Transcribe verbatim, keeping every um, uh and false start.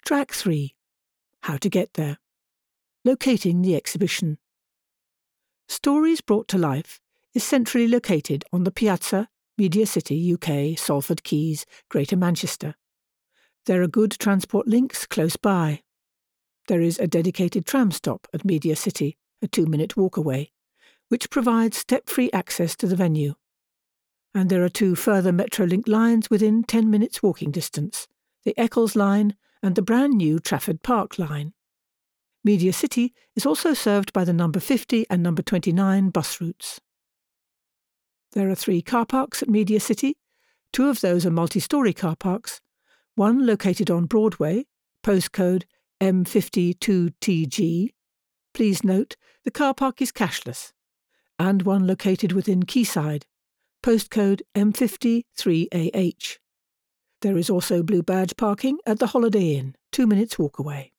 Track three. How to get there. Locating the exhibition. Stories Brought to Life is centrally located on the Piazza, Media City, U K, Salford Quays, Greater Manchester. There are good transport links close by. There is a dedicated tram stop at Media City, a two-minute walk away, which provides step-free access to the venue. And there are two further Metrolink lines within ten minutes walking distance, the Eccles line and the brand new Trafford Park line. Media City is also served by the number fifty and number twenty-nine bus routes. There are three car parks at Media City. Two of those are multi-storey car parks, one located on Broadway, postcode M fifty-two T G. Please note, the car park is cashless, and one located within Quayside, postcode M fifty-three A H. There is also blue badge parking at the Holiday Inn, two minutes walk away.